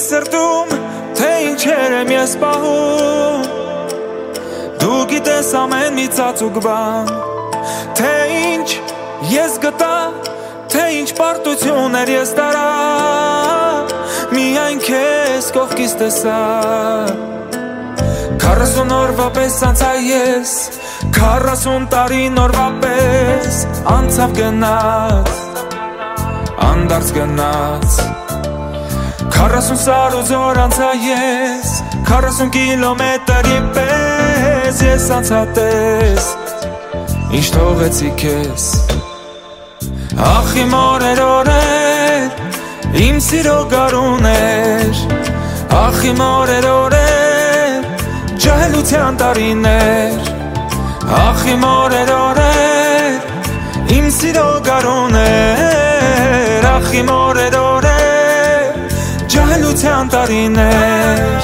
սրտում, թե ինչեր եմ ես պահում Դու գիտես ամեն մի ծածուկ բան Թե ինչ ես գտա, թե ինչ պարտություն էր ես տարա Միայն քեզ կողքից տեսա 40 օրվա պես անցա ես 40 տարի նորվա պես Անցավ գնաց Անդարձ գնաց 40 սար ու զոր անցա ես 40 կիլոմետրի պես Ես անցա տես Ինչ թողեցի քեզ Ախ իմ օրեր օրեր Իմ սիրո գարուներ Ախ իմ օրեր օրեր Ջահելության տարիներ Ախ իմ օրեր օրեր Իմ սիրո գարուներ Ախ իմ օրեր օրեր Ջահելության տարիներ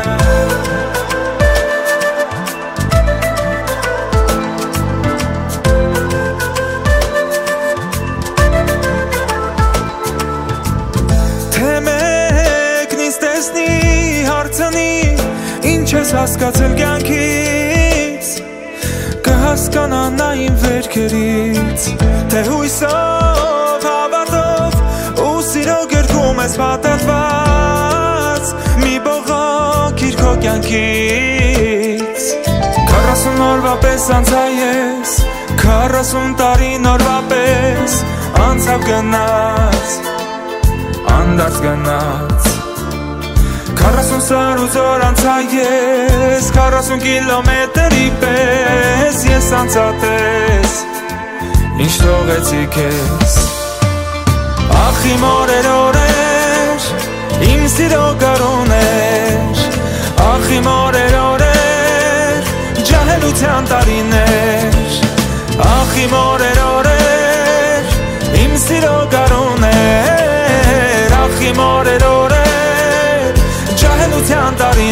Թե մեկն ինձ տեսնի հարցնի Ինչ ես հասկացել կյանքից Կհասկանա նա իմ վերքերից Թե հույսով, հավատով ու սիրո գրքում ես պատատված Մի բողոք իր քո կյանքից 40 օրվա պես անցա ես 40 տարի նորվա պես Անցավ գնաց Անդարձ գնաց 40 սար ու զոր անցա ես 40 կիլոմետրի պես Ես անցա տես Ինչ թողեցի քեզ Ախ իմ օրեր օրեր Իմ սիրո գարուներ Ախ իմ օրեր օրեր Ջահելության տարիներ Ախ իմ օրեր օրեր Իմ սիրո գարուներ Ախ իմ օրեր օրեր Ջահելության տարիներ